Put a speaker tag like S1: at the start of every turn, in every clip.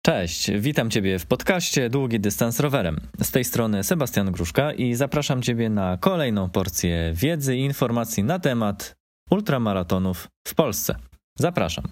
S1: Cześć, witam Ciebie w podcaście Długi Dystans Rowerem. Z tej strony Sebastian Gruszka i zapraszam Ciebie na kolejną porcję wiedzy i informacji na temat ultramaratonów w Polsce. Zapraszam.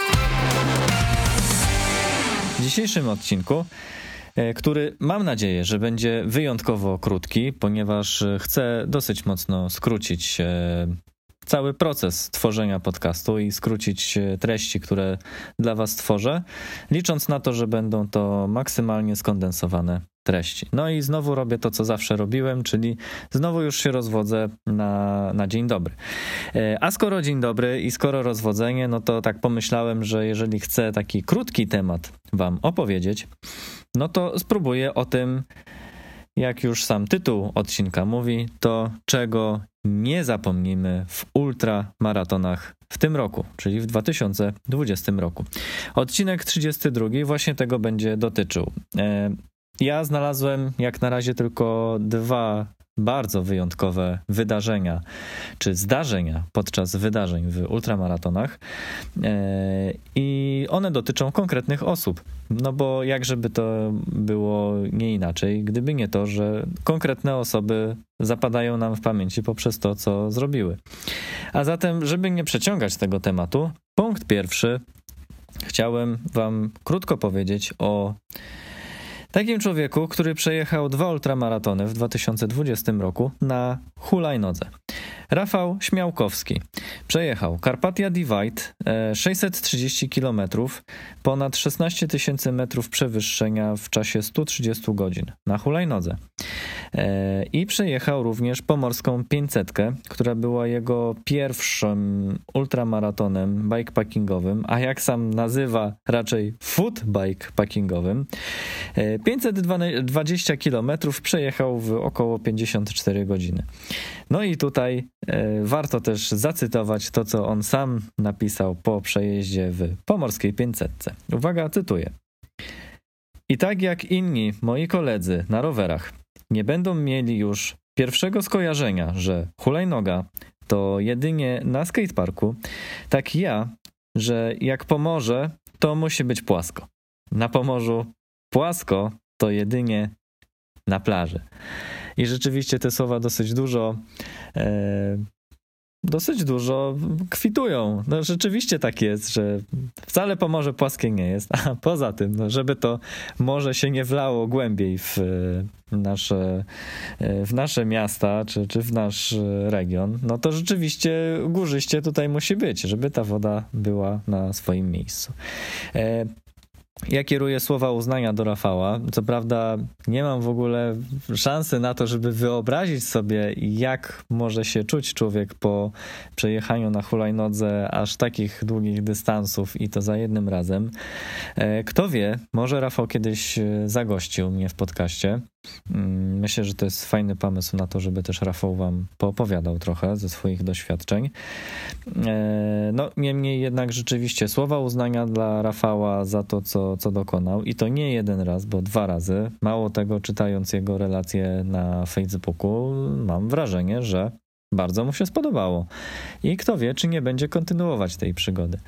S1: W dzisiejszym odcinku, który mam nadzieję, że będzie wyjątkowo krótki, ponieważ chcę dosyć mocno skrócić cały proces tworzenia podcastu i skrócić treści, które dla Was tworzę, licząc na to, że będą to maksymalnie skondensowane treści. No i znowu robię to, co zawsze robiłem, czyli znowu już się rozwodzę na dzień dobry. A skoro dzień dobry i skoro rozwodzenie, no to tak pomyślałem, że jeżeli chcę taki krótki temat Wam opowiedzieć, no to spróbuję o tym, jak już sam tytuł odcinka mówi, to czego nie zapomnimy w ultramaratonach w tym roku, czyli w 2020 roku. Odcinek 32 właśnie tego będzie dotyczył. Ja znalazłem jak na razie tylko dwa bardzo wyjątkowe wydarzenia, czy zdarzenia podczas wydarzeń w ultramaratonach i one dotyczą konkretnych osób. No bo jakżeby to było nie inaczej, gdyby nie to, że konkretne osoby zapadają nam w pamięci poprzez to, co zrobiły. A zatem, żeby nie przeciągać tego tematu, punkt pierwszy, chciałem Wam krótko powiedzieć o takim człowieku, który przejechał 2 ultramaratony w 2020 roku na hulajnodze. Rafał Śmiałkowski przejechał Carpathia Divide, 630 km, ponad 16 000 metrów przewyższenia w czasie 130 godzin na hulajnodze. I przejechał również Pomorską 500, która była jego pierwszym ultramaratonem bikepackingowym, a jak sam nazywa, raczej foot bikepackingowym. 520 km przejechał w około 54 godziny. No i tutaj warto też zacytować to, co on sam napisał po przejeździe w Pomorskiej 500. Uwaga, cytuję. I tak jak inni moi koledzy na rowerach nie będą mieli już pierwszego skojarzenia, że hulajnoga to jedynie na skateparku, tak ja, że jak Pomorze, to musi być płasko. Na Pomorzu płasko to jedynie na plaży. I rzeczywiście te słowa dosyć dużo kwitują. No rzeczywiście tak jest, że wcale Pomorze płaskie nie jest, a poza tym, no żeby to morze się nie wlało głębiej w nasze miasta, czy w nasz region, no to rzeczywiście górzyście tutaj musi być, żeby ta woda była na swoim miejscu. Ja kieruję słowa uznania do Rafała. Co prawda nie mam w ogóle szansy na to, żeby wyobrazić sobie, jak może się czuć człowiek po przejechaniu na hulajnodze aż takich długich dystansów i to za jednym razem. Kto wie, może Rafał kiedyś zagościł mnie w podcaście. Myślę, że to jest fajny pomysł na to, żeby też Rafał Wam poopowiadał trochę ze swoich doświadczeń. No, niemniej jednak rzeczywiście słowa uznania dla Rafała za to, co dokonał i to nie jeden raz, bo 2 razy. Mało tego, czytając jego relacje na Facebooku, mam wrażenie, że bardzo mu się spodobało. I kto wie, czy nie będzie kontynuować tej przygody.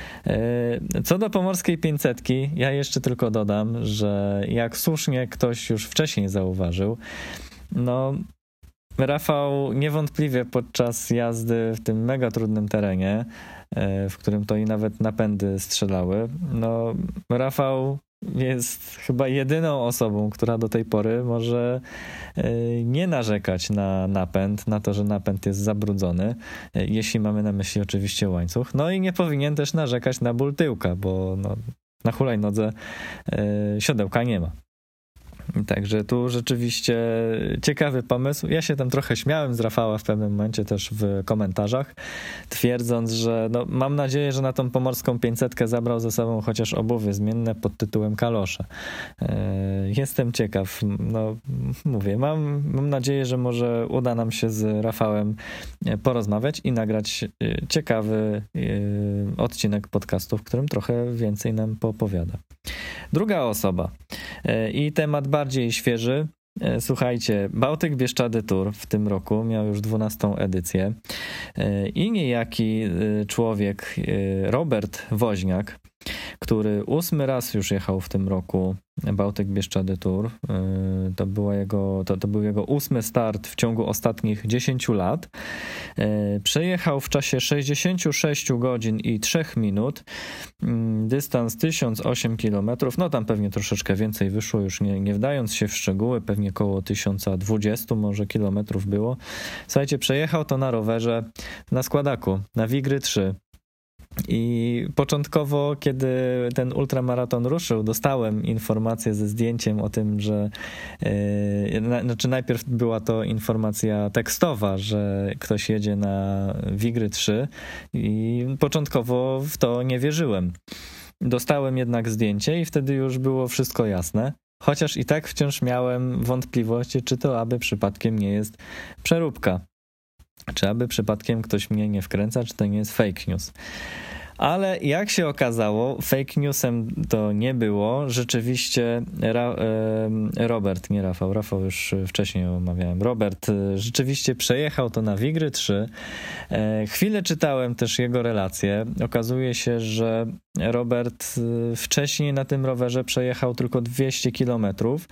S1: Co do Pomorskiej 500, ja jeszcze tylko dodam, że jak słusznie ktoś już wcześniej zauważył, no Rafał niewątpliwie podczas jazdy w tym mega trudnym terenie, w którym to i nawet napędy strzelały, no Rafał jest chyba jedyną osobą, która do tej pory może nie narzekać na napęd, na to, że napęd jest zabrudzony, jeśli mamy na myśli oczywiście łańcuch. No i nie powinien też narzekać na ból tyłka, bo no, na hulajnodze siodełka nie ma. Także tu rzeczywiście ciekawy pomysł. Ja się tam trochę śmiałem z Rafała w pewnym momencie też w komentarzach, twierdząc, że no, mam nadzieję, że na tą Pomorską 500 zabrał ze sobą chociaż obuwie zmienne pod tytułem kalosze. Jestem ciekaw. No, mówię, mam nadzieję, że może uda nam się z Rafałem porozmawiać i nagrać ciekawy odcinek podcastu, w którym trochę więcej nam poopowiada. Druga osoba i temat bardziej świeży. Słuchajcie, Bałtyk Bieszczady Tour w tym roku miał już 12. edycję i niejaki człowiek, Robert Woźniak, który 8. raz już jechał w tym roku Bałtyk Bieszczady Tour. To był jego 8. start w ciągu ostatnich 10 lat. Przejechał w czasie 66 godzin i 3 minut dystans 1008 km. No tam pewnie troszeczkę więcej wyszło, już nie wdając się w szczegóły, pewnie koło 1020 może kilometrów było. Słuchajcie, przejechał to na rowerze na składaku, na Wigry 3. I początkowo, kiedy ten ultramaraton ruszył, dostałem informację ze zdjęciem o tym, że najpierw była to informacja tekstowa, że ktoś jedzie na Wigry 3 i początkowo w to nie wierzyłem. Dostałem jednak zdjęcie i wtedy już było wszystko jasne, chociaż i tak wciąż miałem wątpliwości, czy to aby przypadkiem nie jest przeróbka. Czy aby przypadkiem ktoś mnie nie wkręca, czy to nie jest fake news. Ale jak się okazało, fake newsem to nie było. Rzeczywiście Robert, nie Rafał już wcześniej omawiałem. Robert rzeczywiście przejechał to na Wigry 3. Chwilę czytałem też jego relacje. Okazuje się, że Robert wcześniej na tym rowerze przejechał tylko 200 kilometrów.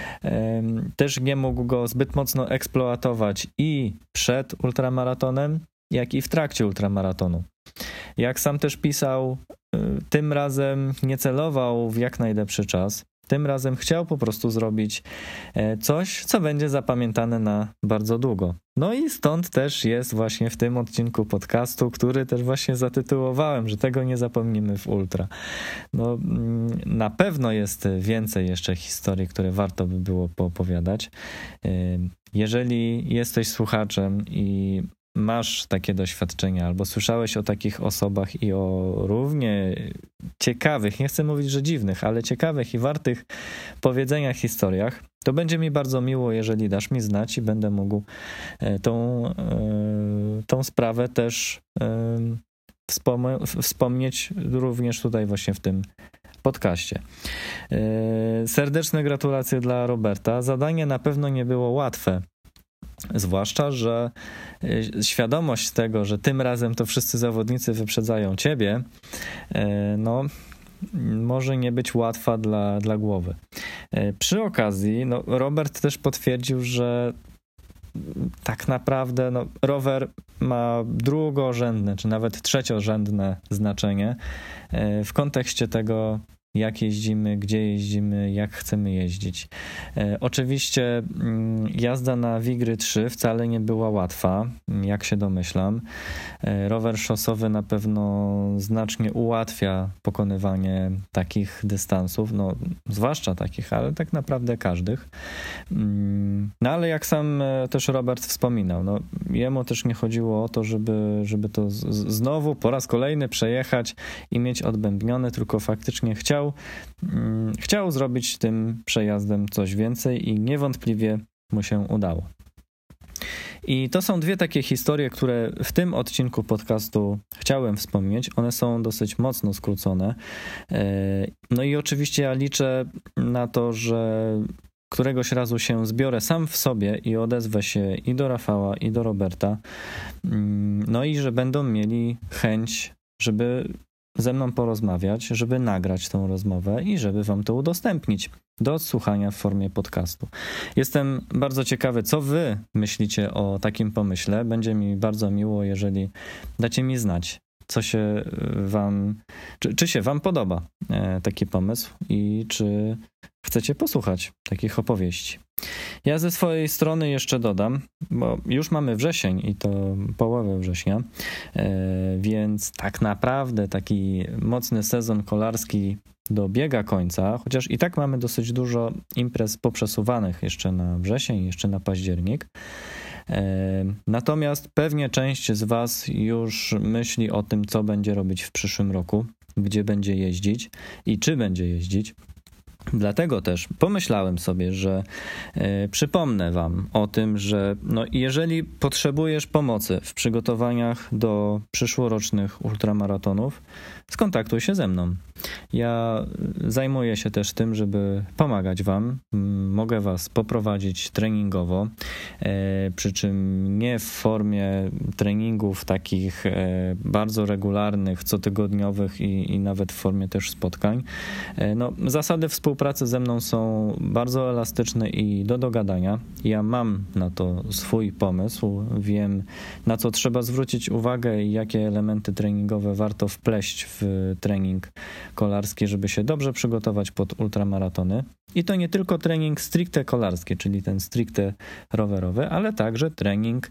S1: Też nie mógł go zbyt mocno eksploatować i przed ultramaratonem, jak i w trakcie ultramaratonu. Jak sam też pisał, tym razem nie celował w jak najlepszy czas. Tym razem chciał po prostu zrobić coś, co będzie zapamiętane na bardzo długo. No i stąd też jest właśnie w tym odcinku podcastu, który też właśnie zatytułowałem, że tego nie zapomnimy w ultra. No, na pewno jest więcej jeszcze historii, które warto by było poopowiadać. Jeżeli jesteś słuchaczem i masz takie doświadczenia, albo słyszałeś o takich osobach i o równie ciekawych, nie chcę mówić, że dziwnych, ale ciekawych i wartych powiedzenia historiach, to będzie mi bardzo miło, jeżeli dasz mi znać i będę mógł tą sprawę też wspomnieć również tutaj właśnie w tym podcaście. Serdeczne gratulacje dla Roberta. Zadanie na pewno nie było łatwe. Zwłaszcza, że świadomość tego, że tym razem to wszyscy zawodnicy wyprzedzają ciebie, no może nie być łatwa dla głowy. Przy okazji, no, Robert też potwierdził, że tak naprawdę rower ma drugorzędne, czy nawet trzeciorzędne znaczenie w kontekście tego, jak jeździmy, gdzie jeździmy, jak chcemy jeździć. Oczywiście jazda na Wigry 3 wcale nie była łatwa, jak się domyślam. Rower szosowy na pewno znacznie ułatwia pokonywanie takich dystansów, no zwłaszcza takich, ale tak naprawdę każdych. No ale jak sam też Robert wspominał, no jemu też nie chodziło o to, żeby to znowu po raz kolejny przejechać i mieć odbębnione, tylko faktycznie chciał zrobić tym przejazdem coś więcej i niewątpliwie mu się udało. I to są dwie takie historie, które w tym odcinku podcastu chciałem wspomnieć. One są dosyć mocno skrócone. No i oczywiście ja liczę na to, że któregoś razu się zbiorę sam w sobie i odezwę się i do Rafała, i do Roberta. No i że będą mieli chęć, żeby ze mną porozmawiać, żeby nagrać tą rozmowę i żeby wam to udostępnić do odsłuchania w formie podcastu. Jestem bardzo ciekawy, co wy myślicie o takim pomyśle. Będzie mi bardzo miło, jeżeli dacie mi znać, co się wam, czy się wam podoba taki pomysł i czy chcecie posłuchać takich opowieści. Ja ze swojej strony jeszcze dodam, bo już mamy wrzesień i to połowę września, więc tak naprawdę taki mocny sezon kolarski dobiega końca, chociaż i tak mamy dosyć dużo imprez poprzesuwanych jeszcze na wrzesień, jeszcze na październik. Natomiast pewnie część z was już myśli o tym, co będzie robić w przyszłym roku, gdzie będzie jeździć i czy będzie jeździć. Dlatego też pomyślałem sobie, że przypomnę wam o tym, że jeżeli potrzebujesz pomocy w przygotowaniach do przyszłorocznych ultramaratonów, skontaktuj się ze mną. Ja zajmuję się też tym, żeby pomagać wam. Mogę was poprowadzić treningowo, przy czym nie w formie treningów takich bardzo regularnych, cotygodniowych i nawet w formie też spotkań. No, zasady współpracy ze mną są bardzo elastyczne i do dogadania. Ja mam na to swój pomysł, wiem, na co trzeba zwrócić uwagę i jakie elementy treningowe warto wpleść w trening kolarski, żeby się dobrze przygotować pod ultramaratony. I to nie tylko trening stricte kolarski, czyli ten stricte rowerowy, ale także trening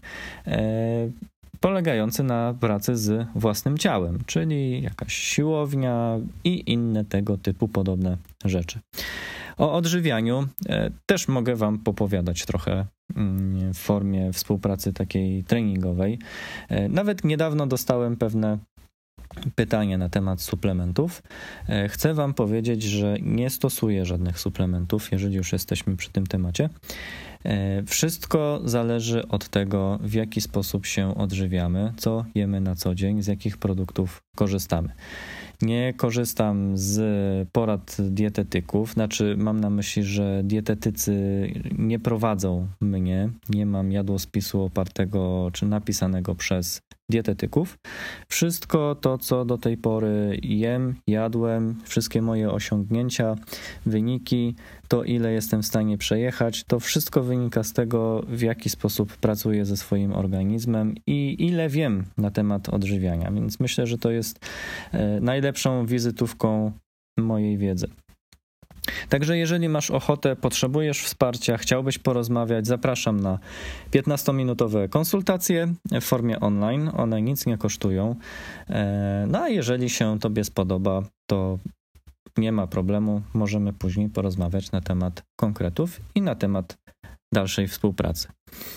S1: polegający na pracy z własnym ciałem, czyli jakaś siłownia i inne tego typu podobne rzeczy. O odżywianiu też mogę wam popowiadać trochę w formie współpracy takiej treningowej. Nawet niedawno dostałem pewne pytanie na temat suplementów. Chcę wam powiedzieć, że nie stosuję żadnych suplementów, jeżeli już jesteśmy przy tym temacie. Wszystko zależy od tego, w jaki sposób się odżywiamy, co jemy na co dzień, z jakich produktów korzystamy. Nie korzystam z porad dietetyków, znaczy mam na myśli, że dietetycy nie prowadzą mnie, nie mam jadłospisu opartego czy napisanego przez dietetyków. Wszystko to, co do tej pory jadłem, wszystkie moje osiągnięcia, wyniki, to ile jestem w stanie przejechać, to wszystko wynika z tego, w jaki sposób pracuję ze swoim organizmem i ile wiem na temat odżywiania, więc myślę, że to jest najlepszą wizytówką mojej wiedzy. Także jeżeli masz ochotę, potrzebujesz wsparcia, chciałbyś porozmawiać, zapraszam na 15-minutowe konsultacje w formie online. One nic nie kosztują. No a jeżeli się tobie spodoba, to nie ma problemu. Możemy później porozmawiać na temat konkretów i na temat dalszej współpracy.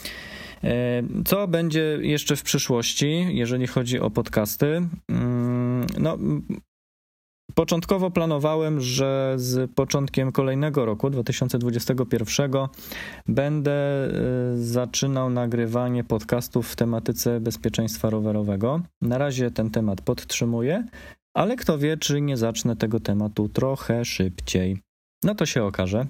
S1: Co będzie jeszcze w przyszłości, jeżeli chodzi o podcasty? Początkowo planowałem, że z początkiem kolejnego roku, 2021, będę zaczynał nagrywanie podcastów w tematyce bezpieczeństwa rowerowego. Na razie ten temat podtrzymuję, ale kto wie, czy nie zacznę tego tematu trochę szybciej. No to się okaże.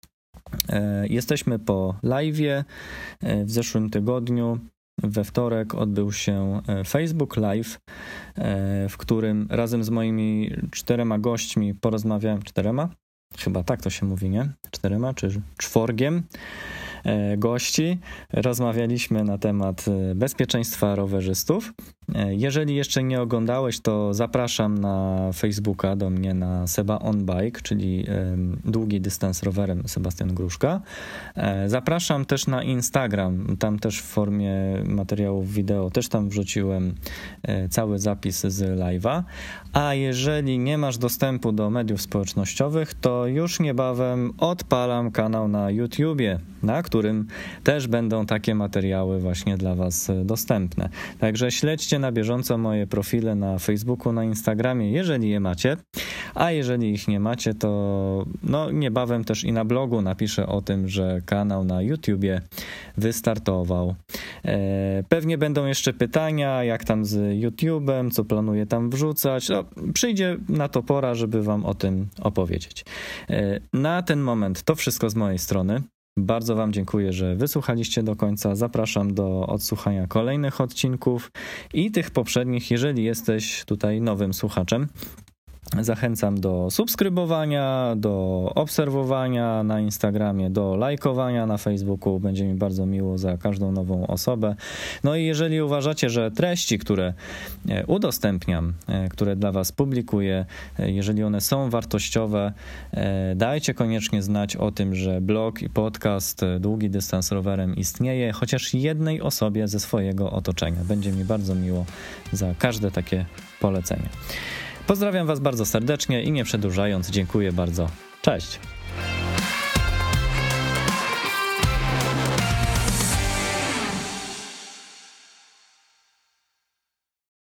S1: Jesteśmy po live'ie. W zeszłym tygodniu we wtorek odbył się Facebook Live, w którym razem z moimi 4 gośćmi porozmawiałem, 4? Chyba tak to się mówi, nie? 4 czy 4 gości. Rozmawialiśmy na temat bezpieczeństwa rowerzystów. Jeżeli jeszcze nie oglądałeś, to zapraszam na Facebooka do mnie na Seba on Bike, czyli długi dystans rowerem Sebastian Gruszka. Zapraszam też na Instagram, tam też w formie materiałów wideo, też tam wrzuciłem cały zapis z live'a. A jeżeli nie masz dostępu do mediów społecznościowych, to już niebawem odpalam kanał na YouTubie, na którym też będą takie materiały właśnie dla was dostępne. Także śledźcie na bieżąco moje profile na Facebooku, na Instagramie, jeżeli je macie, a jeżeli ich nie macie, to niebawem też i na blogu napiszę o tym, że kanał na YouTubie wystartował. Pewnie będą jeszcze pytania, jak tam z YouTubem, co planuję tam wrzucać. Przyjdzie na to pora, żeby wam o tym opowiedzieć. Na ten moment to wszystko z mojej strony. Bardzo wam dziękuję, że wysłuchaliście do końca. Zapraszam do odsłuchania kolejnych odcinków i tych poprzednich, jeżeli jesteś tutaj nowym słuchaczem. Zachęcam do subskrybowania, do obserwowania na Instagramie, do lajkowania na Facebooku. Będzie mi bardzo miło za każdą nową osobę. No i jeżeli uważacie, że treści, które udostępniam, które dla was publikuję, jeżeli one są wartościowe, dajcie koniecznie znać o tym, że blog i podcast Długi Dystans Rowerem istnieje, chociaż jednej osobie ze swojego otoczenia. Będzie mi bardzo miło za każde takie polecenie. Pozdrawiam was bardzo serdecznie i nie przedłużając, dziękuję bardzo. Cześć!